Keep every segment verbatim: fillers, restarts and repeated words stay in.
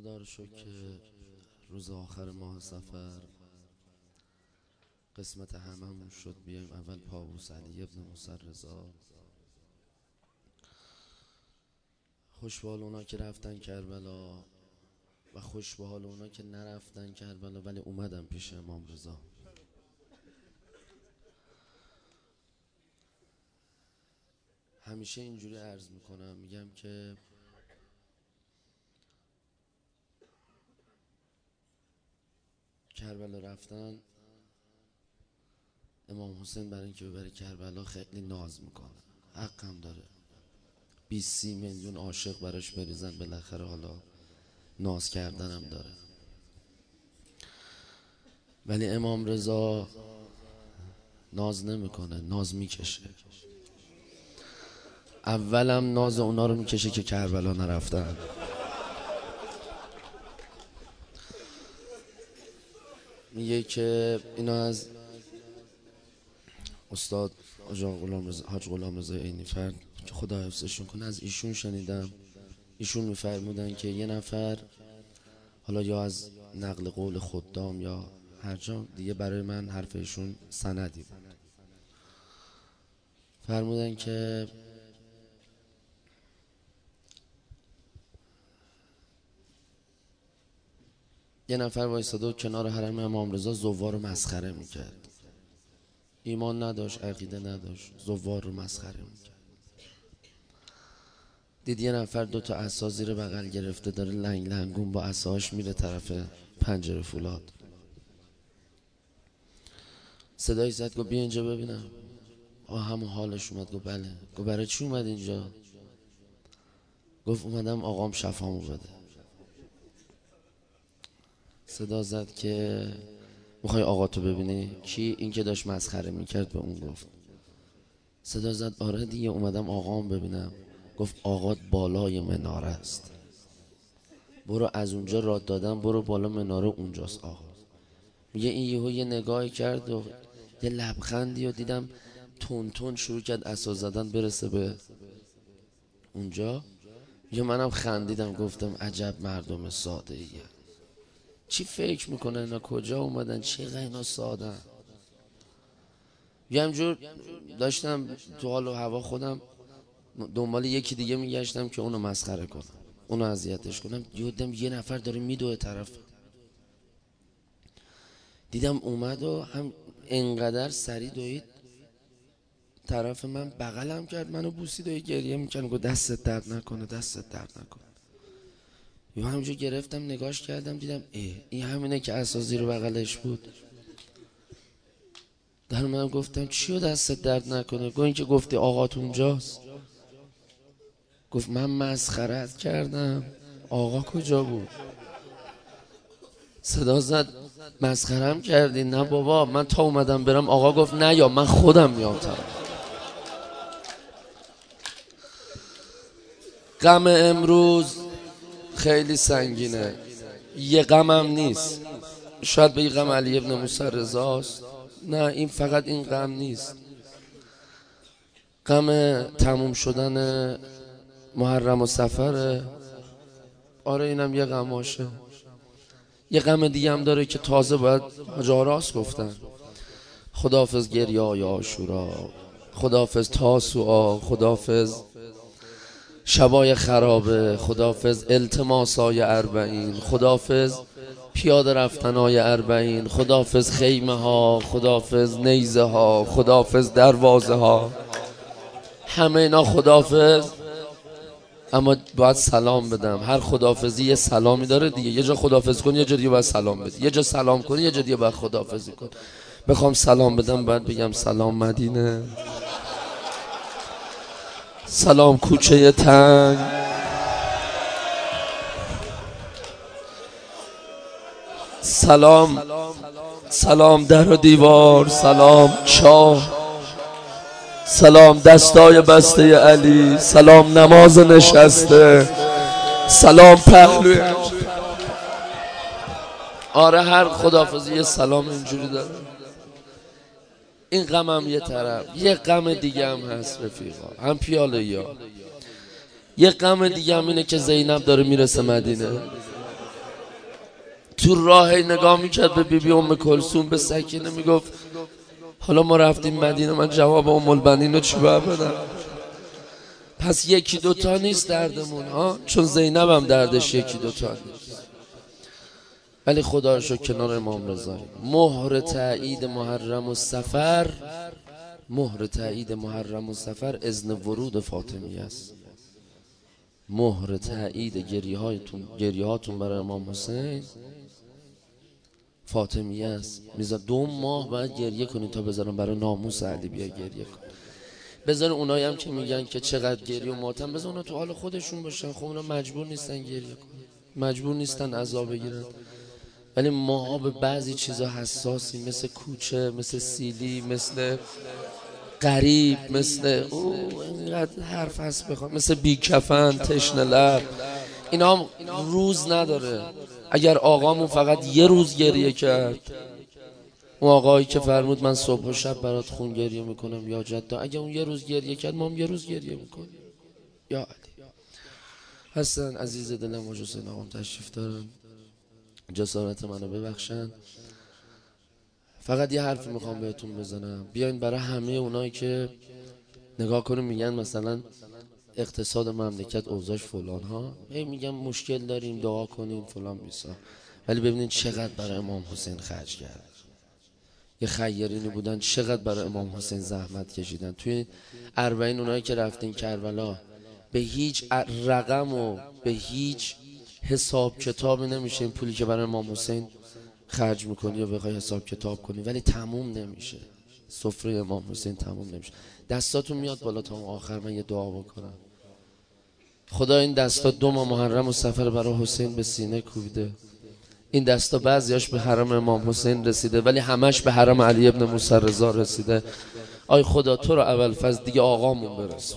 خدا رو شکر که روز آخر ماه سفر قسمت هممون شد بیایم اول پابوس علی ابن موسی رضا. خوش به حال اونا که رفتن کربلا و خوش به حال اونا که نرفتن کربلا ولی اومدن پیش امام رضا. همیشه اینجوری عرض میکنم، میگم که کربلا رفتن امام حسین برای اینکه ببره کربلا خیلی ناز میکنه، حق هم داره. بیست سی میلیون عاشق براش بریزن بالاخره حالا ناز کردن هم داره. ولی امام رضا ناز نمیکنه، ناز میکشه. اولم ناز اونا رو میکشه که کربلا نرفتن. میگه که اینا از استاد حاج غلام رضا حاج غلام رضا عینی فرد که خدا حفظشون کنه، از ایشون شنیدم. ایشون میفرمودن که یه نفر، حالا یا از نقل قول خدام یا هر جا دیگه، برای من حرف ایشون سندی بود. فرمودن که یه نفر وایساده و کنار حرم امام رضا زوار رو مسخره میکرد. ایمان نداشت، عقیده نداشت، زوار رو مسخره میکرد. دید یه نفر دو تا عصا زیر بغل گرفته داره لنگ لنگون با عصاش میره طرف پنجره فولاد. صدای زد، گفت بیا اینجا ببینم. آه همون حالش اومد. گفت بله. گفت برای چی اومد اینجا؟ گفت اومدم آقام شفامو بده. صدا زد که میخوای آقاتو ببینی؟ کی؟ این که داشت مسخره میکرد به اون گفت. صدا زد آره دیگه اومدم آقام ببینم. گفت آقات بالای مناره است، برو از اونجا راه دادم، برو بالا مناره، اونجاست آقا. میگه این یهو یه نگاهی کرد و یه لبخندی و دیدم تون تون شروع کرد عصا زدن برسه به اونجا. میگه منم خندیدم، گفتم عجب مردم ساده ایه. چی فکر میکنه اینا؟ کجا اومدن؟ چقدر اینا سادن؟ یه همجور داشتم تو حال و هوا خودم دنبال یکی دیگه میگشتم که اونو مسخره کنم، اونو اذیتش کنم. دیدم یه نفر داره میدوه طرف. دیدم اومد و هم انقدر سری دوید طرف من، بغلم کرد، منو بوسید و گریه میکنه. گفت دستت درد نکنه، دستت درد نکنه. یا همونجا گرفتم نگاش کردم، دیدم اه این همینه که عصا زیر بغلش بود. در من گفتم چیو دستت درد نکنه؟ گفت این که گفتی آقات اونجاست. گفت من مسخرت کردم، آقا کجا بود؟ صدا زد مسخرم کردی؟ نه بابا من تا اومدم برم آقا گفت نه یا من خودم میام طرف. غم امروز خیلی سنگینه. یه غمم نیست. شاید به غم علی ابن موسی رضاست. نه این فقط این غم نیست. غم تموم شدن محرم و سفره. آره اینم یه غماشه. یه غم دیگه هم داره که تازه باید حاج آراس گفتن. خداحافظ گریه‌های عاشورا، خداحافظ تاسوعا، خداحافظ شبای خرابه، خداحافظ التماسای اربعین، خداحافظ پیاده رفتنای اربعین، خداحافظ خیمه ها، خداحافظ نیزه ها، خداحافظ دروازه ها، همه اینا خداحافظ. اما باید سلام بدم. هر خداحافظی یه سلامی داره دیگه. یه جا خداحافظ کنی یه جا دیگه باید سلام بدی، یه جا سلام کنی یه جا دیگه باید خداحافظی کنی. بخوام سلام بدم باید بگم سلام مدینه، سلام کوچه تنگ، سلام سلام در و دیوار، سلام چاه، سلام دستای بسته علی، سلام نماز نشسته، سلام پهلوی. آره هر خداحافظی یه سلام اینجوری داره. این غم هم یه طرف. یه غم دیگه هم هست رفیقا، هم پیاله ها. یه غم دیگه هم اینه که زینب داره میرسه مدینه. تو راه نگاه میکرد به بیبی ام کلثوم، به سکینه میگفت حالا ما رفتیم مدینه، من جواب ام البنین رو چی باید بدم؟ پس یکی دوتا نیست دردمون ها، چون زینب هم دردش یکی دوتا نیست. ولی خدا رو شکر کنار امام رضا مهر تایید محرم و سفر، مهر تایید محرم و سفر اذن ورود فاطمی است. مهر تایید گریه هایتون گریه هاتون برای امام حسین فاطمیه است. میذار دو ماه باید گریه کنید تا بذارم برای ناموس علی بیا گریه کن. بذار اونایی هم که میگن که چقدر گریه و ماتم، بذار اونا تو حال خودشون باشن. خب اونا مجبور نیستن گریه کنن، مجبور نیستن عذاب بگیرن. ولی ما به بعضی چیزا حساسیم، مثل کوچه، مثل سیلی، مثل غریب، مثل او اینقدر حرف هست بخوام، مثل بیکفن، تشنه لب. اینا روز نداره. اگر آقامون فقط یه روز گریه کرد، اون آقایی که فرمود من صبح و شب برات خون گریه میکنم یا جدا، اگه اون یه روز گریه کرد ما هم یه روز گریه میکنیم. یا علی هستن عزیز دلم و حسین آقام تشریف دارن، جسارت منو ببخشن. فقط یه حرفی میخوام بهتون بزنم، بیاین برای همه اونایی که نگاه کنیم میگن مثلا اقتصاد مملکت اوضاعش فلان ها، هی میگم مشکل داریم دعا کنیم فلان بیسا، ولی ببینید چقدر برای امام حسین خرج کرد. یه خیرینی بودن چقدر برای امام حسین زحمت کشیدن. توی اربعین اونایی که رفتین کربلا به هیچ رقم و به هیچ حساب کتابی نمیشه این پولی که برای امام حسین خرج میکنی و بخوای حساب کتاب کنی، ولی تموم نمیشه. سفره امام حسین تموم نمیشه. دستاتون میاد بالا تا آخر من یه دعا بکنم. خدا این دستا دو ماه محرم و سفر برای حسین به سینه کوبیده. این دستا بعضیاش به حرم امام حسین رسیده ولی همش به حرم علی ابن موسی رضا رسیده. آی خدا تو رو ابوالفضل دیگه آقامون برسون.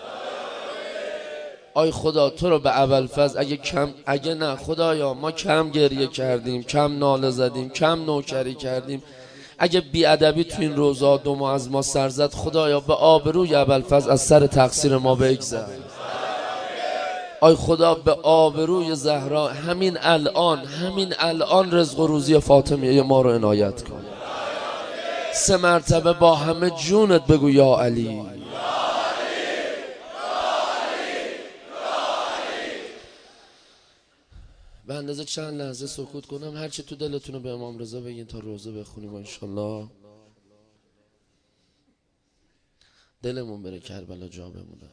آی خدا تو رو به ابوالفضل اگه کم اگه نه خدایا ما کم گریه کردیم، کم ناله زدیم، کم نوکری کردیم، اگه بیادبی تو این روزا دو ماه از ما سر زد، خدایا به آبروی ابوالفضل از سر تقصیر ما بگذر. آی خدا به آبروی زهرا همین الان همین الان رزق و روزی فاطمیه ما رو عنایت کن. سه مرتبه با همه جونت بگو یا علی. به اندازه چند لحظه سکوت کنم، هرچی تو دلتون رو به امام رضا بگین تا روزه بخونیم و انشالله دلمون بره کربلا جا بمونه.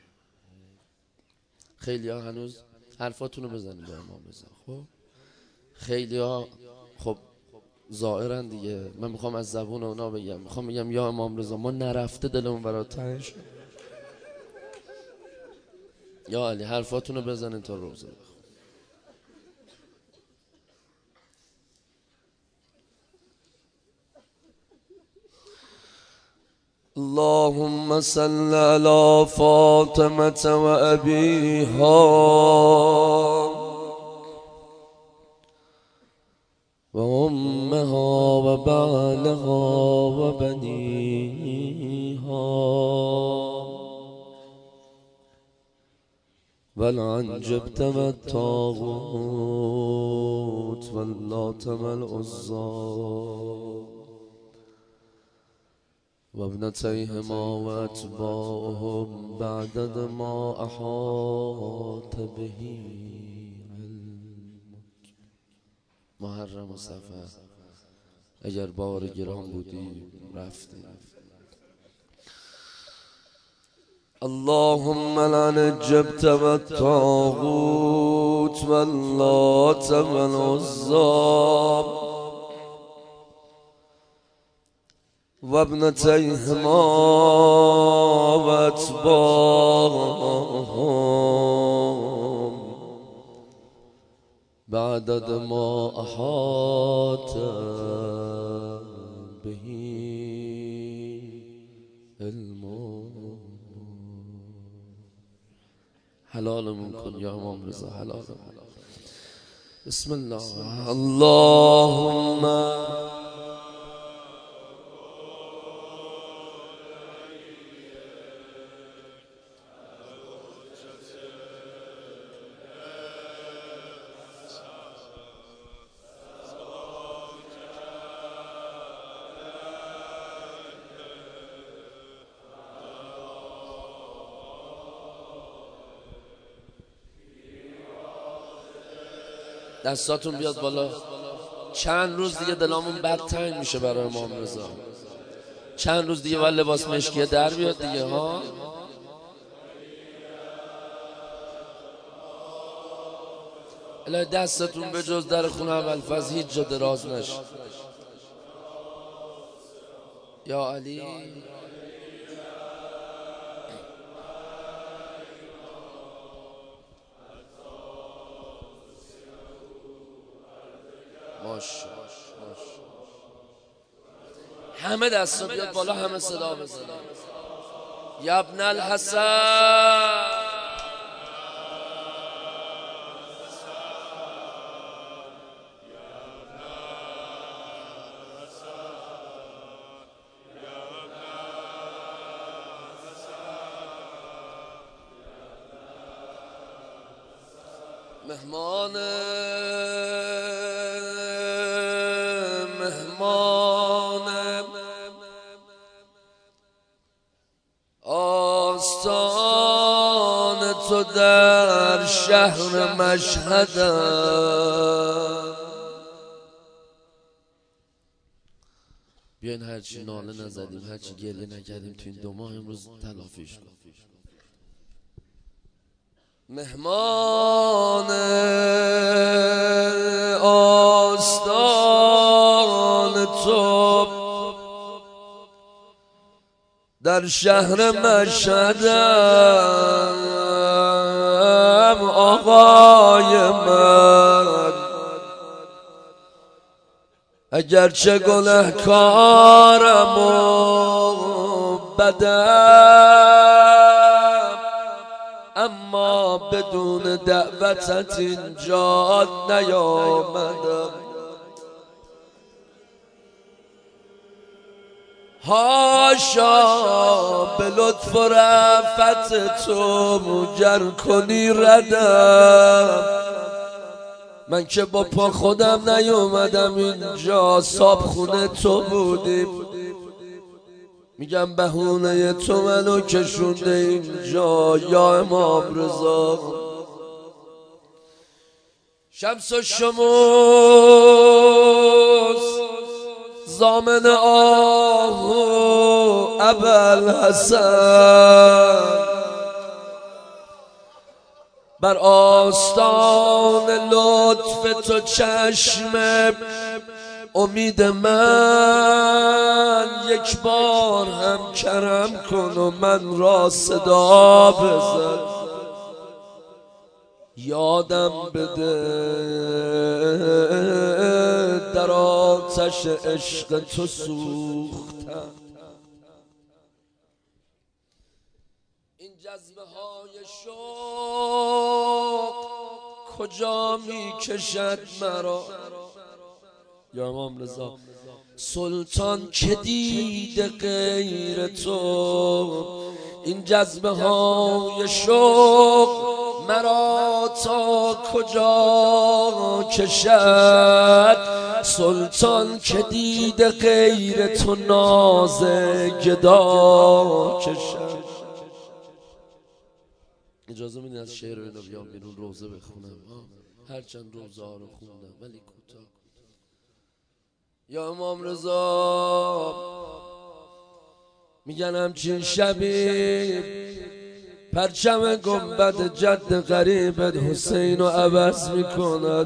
خیلی ها هنوز حرفاتون رو بزنید به امام رضا. خب خیلی ها خب زائرن دیگه، من میخوام از زبون اونا بگم، میخوام بگم یا امام رضا ما نرفته دلمون برات تنگ شد. یا علی حرفاتون رو بزنید تا روزه بخونیم. اللهم صل على فاطمة وأبيها وأمها وبعلها وبنيها والعنجبت والطاغوت واللات والعزى وابنتيهما واتباعهم بعدد ما احاط به علمك. محرم و سفر اگر بار گران بودی رفتی. اللهم لعن الجبت والطاغوت واللات والعزى وابنتيهما واتباعهم بعدد ما احاط به علمك. حلالمون کن یا امام رضا، حلالمون. بسم الله. اللهم دستاتون بیاد بالا. چند روز دیگه دلامون بد تنگ میشه برای امام رضا. چند روز دیگه باید لباس مشکیه در بیاد دیگه ها. الهی دستتون به جز در خونه ابوالفضل هیچ جا دراز نشه. یا علی ماش همه دستا بیاد بالا، همه صدا بزنن. یا ابن الحسن مهمان مهمان آستان تو در شهر مشهدم. بیاین هرچی ناله نزدیم، هرچی گریه نکردیم تو این دو ماه امروز تلافیش کنیم. مهمان آستان تو در شهر مشهدم آقای من، اگرچه گنهکارم و بدم، اما بدون دعوتت اینجا نیامدم. هاشا به لطف و رأفت تو گر کنی ردم، من که با پا خودم نیومدم اینجا، صاحب خونه تو بودیم. میگم بهونه تو منو کشونده اینجا یا امام رضا. شمس و شموس زامن آهو ابوالحسن، بر آستان لطف تو چشم امید من، یک بار هم کرم کن و من را صدا بزن. یادم بده در آتش عشق تو سوختم. این جذبه های شوق کجا می کشد مرا یا امام رضا؟ سلطان که دیده غیر تو، این جذبه های شوق مرا تا کجا کشد؟ سلطان که دیده غیر تو ناز گدا کشد. اجازه میدین از شعر اینو بیام بیرون روزه بخونم؟ هرچند روزه ها رو خوندم ولی کوتاه. یا امام رضا میگن همچین شبی پرچم گنبد جد غریبت حسین رو عوض میکند.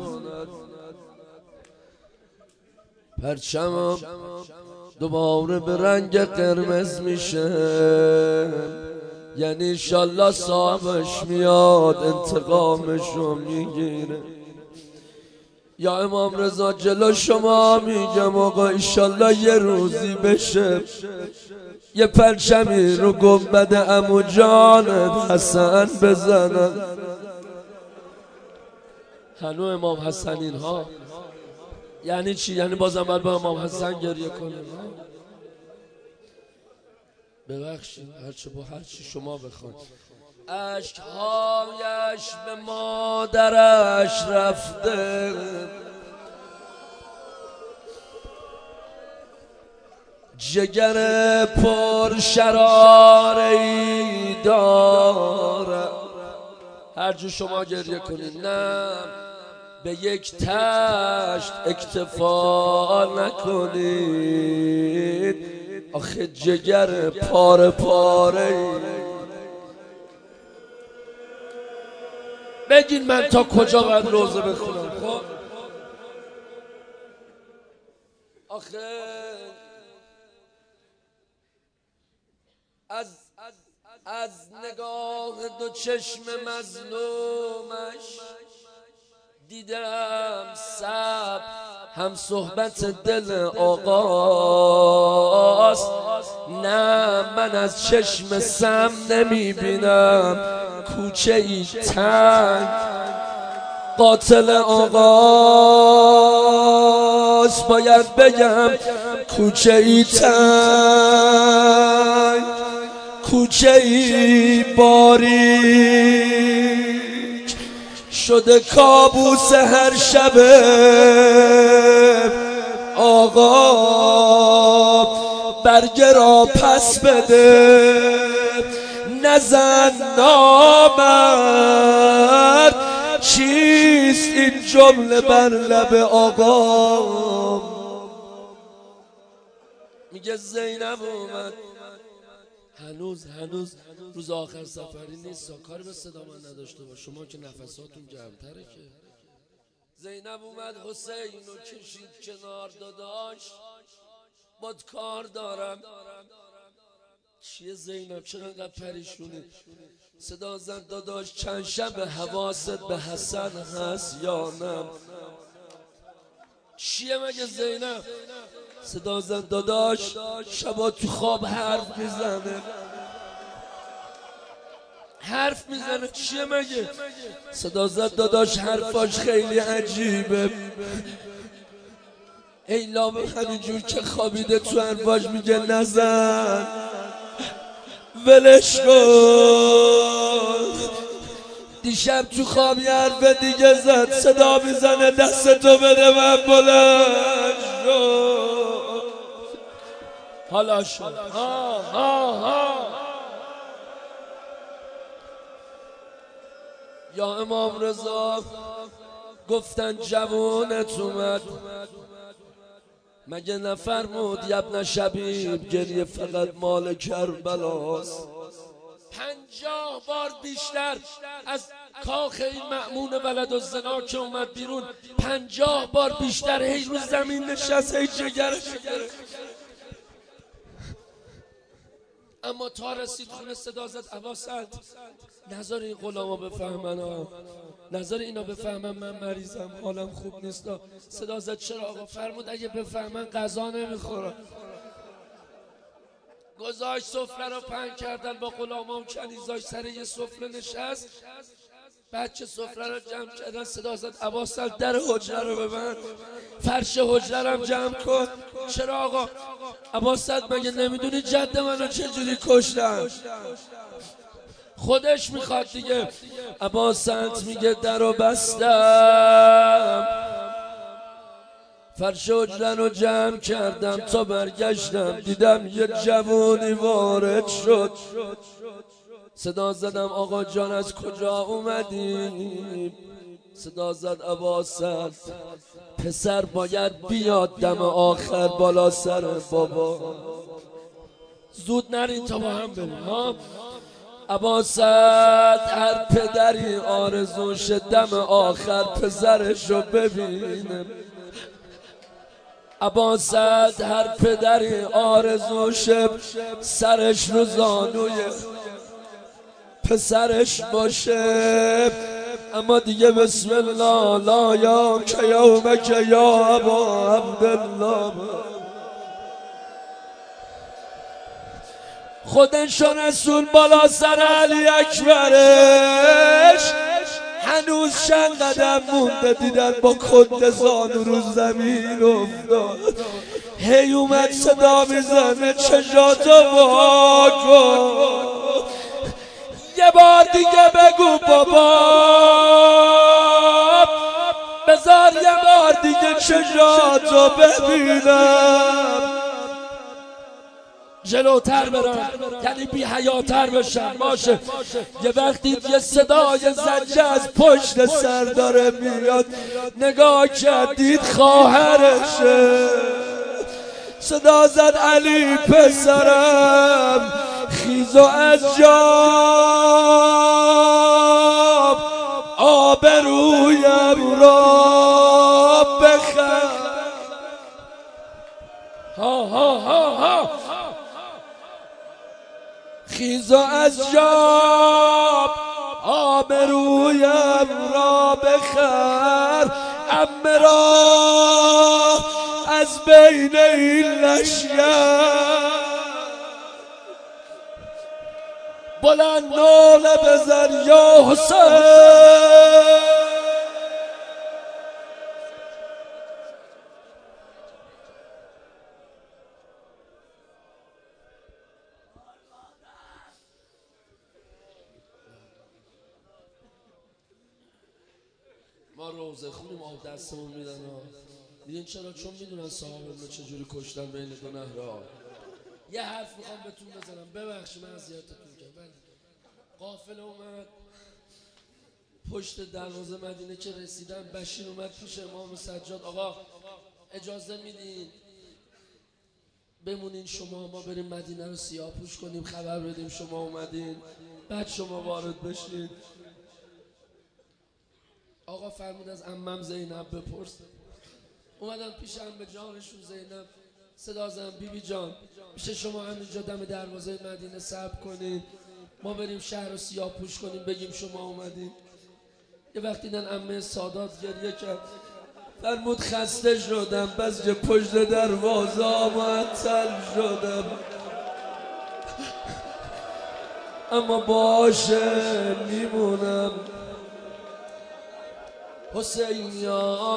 پرچم دوباره به رنگ قرمز میشه، یعنی انشالله صاحبش میاد انتقامشو میگیره. یا امام رضا جلو شما میگم آقا انشالله یه روزی بشه یه پرچمی رو گنبد عمو جانت حسن بزنن. هنو امام حسن اینها یعنی چی؟ یعنی بازم باید با امام حسن گریه کنیم؟ ببخشید هرچه با هرچی شما بخواید. اشکهایش به مادرش رفته، جگر پر شراری داره. هر جو شما گریه کنید نه به یک تشت اکتفا نکنید، آخه جگر پاره پاره. بگین من تا کجا باید روزه بخونم؟ خب آخه از از نگاه دو چشم مظلومش دیدم سب هم صحبت دل آقاست. نه من از چشم سم نمی بینم کوچه ای تنگ، قاتل آقاست باید بگم کوچه ای تنگ، کوچه ای باریک شده کابوس هر شب آقا، برگه را پس بده نزن نامرد، چیست این جمله بر لب آقا؟ میگه زینب اومد، هنوز هنوز روز آخر سفری نیست، کاری به صدا من نداشته باش، شما که نفساتون گرمتره که. زینب اومد حسین رو کشید کنار، داداش باد کار دارم. چیه زینب چرا انقدر پریشونی؟ صدا زد داداش چند شب حواست به حسن هست یا نه؟ چیه مگه زینب؟ صدا زد داداش شبا تو خواب حرف میزنه، حرف میزنه. چیه مگه؟ صدا زد داداش حرفاش خیلی عجیبه، ای لابه همینجور که خوابیده تو حرفاش میگه نزن ولش کن. دیشب تو خواب یه حرف دیگه زد، صدا میزنه دستتو بده من بلند شد. حالا شد ها ها ها. یا امام رضا گفتن جوانت اومد، مگه نفرمود یبن شبیب گریه فقط مال کربلاست؟ پنجاه بار بیشتر از کاخ این مأمون ولدالزنا که اومد بیرون، پنجاه بار بیشتر هی رو زمین نشست، هی جگرش گرفت. اما تا رسید خونه صدا زد ابا سعد نظر این غلاما بفهمن ها، نظر اینا بفهمن من مریضم حالم خوب نیست. صدا زد چرا آقا؟ فرمود اگه بفهمن غذا نمیخورم. گذاشت سفره رو پهن کردن با غلاما و کنیزاش، سر یه سفره نشست. بعد که سفره رو جمع کردن صدا زد ابا سعد در حجره رو ببند، فرش حجره رو جمع کن. چرا آقا؟ ابا سعد مگه نمیدونی جد منو چجوری کشتن؟ خودش میخواد دیگه. ابا سعد میگه در رو بستم، فرش حجره رو جمع کردم، تا برگشتم دیدم یه جوونی وارد شد. صدا زدم آقا جان از کجا اومدی؟ صدا زد ابا سعد پسر باید بیاد دم آخر بالا سر بابا، زود نرین تا با هم بریم ها. ابا سعد هر پدری آرزوش دم آخر پسرشو ببینه. ابا سعد هر پدری آرزوش سرش رو زانوی پسرش باشه. اما دیگه بسم الله لا یا که یومک یا ابا عبدالله، خودشو رسول بالا سر علی اکبرش، هنوز چند قدم مونده دیدن با کند زانو رو زمین افتاد. هی اومد صدا میزنه چشاتو وا کن، یه بار دیگه بگو بابا، بذار یه بار دیگه چشاتو ببینم. جلوتر برم، یعنی بی حیاتر بشم. باشه یه وقتی یه صدای زجه از پشت سر داره میاد، نگاه کردید خواهرشه، صدا زد علی پسرم خیز و از جا آبرویم را بخر. ها ها ها ها خیز و از جا آبرویم را بخر، عمه را از بین این لشگر بلند ناله بزن یا حسین. ما روزه خونیم آب دستمون میدن ها. میدین چرا؟ چون میدونن صاحب رو چجوری کشتن بین دو نهرها. یه حرف میخوام بهتون بزنم، ببخشید من اذیتتون کردم. قافله اومد پشت دروازه مدینه که رسیدن، بشیر اومد پیش امام سجاد، آقا اجازه میدین بمونین شما، ما بریم مدینه رو سیاه‌پوش کنیم، خبر بدیم شما اومدین، بعد شما وارد بشین. آقا فرمود از عمم زینب بپرس. اومدن پیش عمه جانشون زینب، صدا زدن بی بی جان میشه شما همینجا دم دروازه مدینه صبر کنید، ما بریم شهر رو سیاه‌پوش کنیم بگیم شما اومدین. یه وقتی دیدن عمه سادات گریه کرد، فرمود خسته شدم بس که پشت دروازه معطل شدم، اما باشه میمونم. حسینیان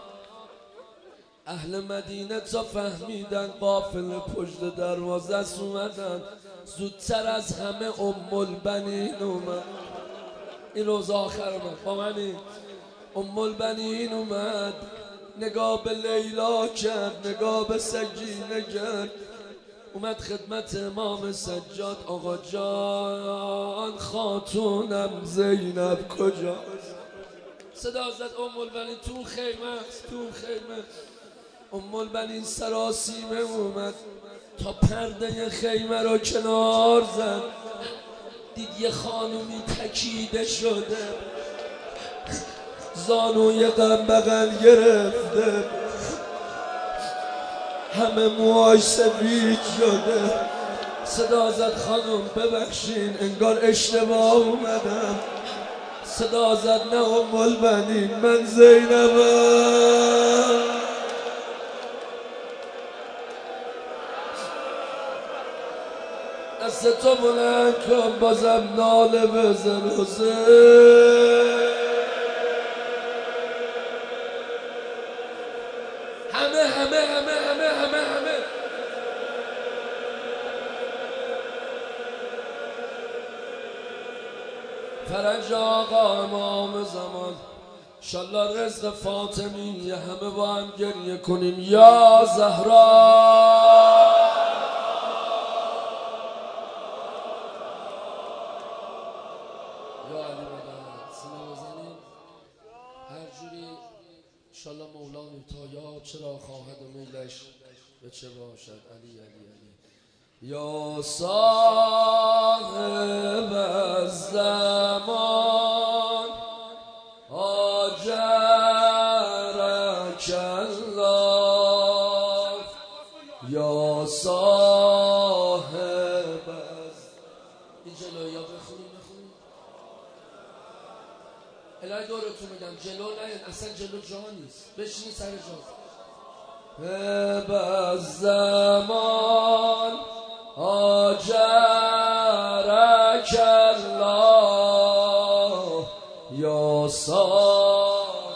اهل مدینه تا فهمیدن قافله پشت دروازه است اومدن، زودتر از همه ام البنین اومد. این روز آخر اومد با منی. ام البنین اومد، نگاه به لیلا کرد، نگاه به سکینه کرد، اومد خدمت امام سجاد، آقا جان خاتونم زینب کجا؟ صدا زد ام البنین تو خیمه است، تو خیمه. ام البنین سراسیمه اومد تا پرده خیمه رو کنار زد، دید یه خانومی تکیده شده، زانوی غم بغل گرفته، همه موهاش سفید شده. صدا زد خانم ببخشین انگار اشتباه اومدم. صدا زد نه ام البنین من زینبم. دست تو بلند کن بازم ناله بزن حسین. همه همه همه همه همه همه فرج آقا امام زمان، انشالله رزق فاطمی همه با هم گریه کنیم یا زهرا. یا علی مدد سینه بزنیم هر جوری انشالله مولا تا چرا خواهد و میلش به چه باشد. علی علی علی یا صاحب الزمان آجرک الله، یا صاحب این جلوی یا بخونیم بخونیم الهی دورتون میگم جلو نه اصلا جلو جا نیست، بشینی سر جا. صاحب الزمان آجرک الله، یا صاحب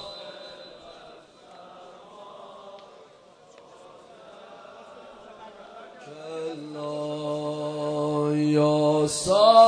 الله، یا صاحب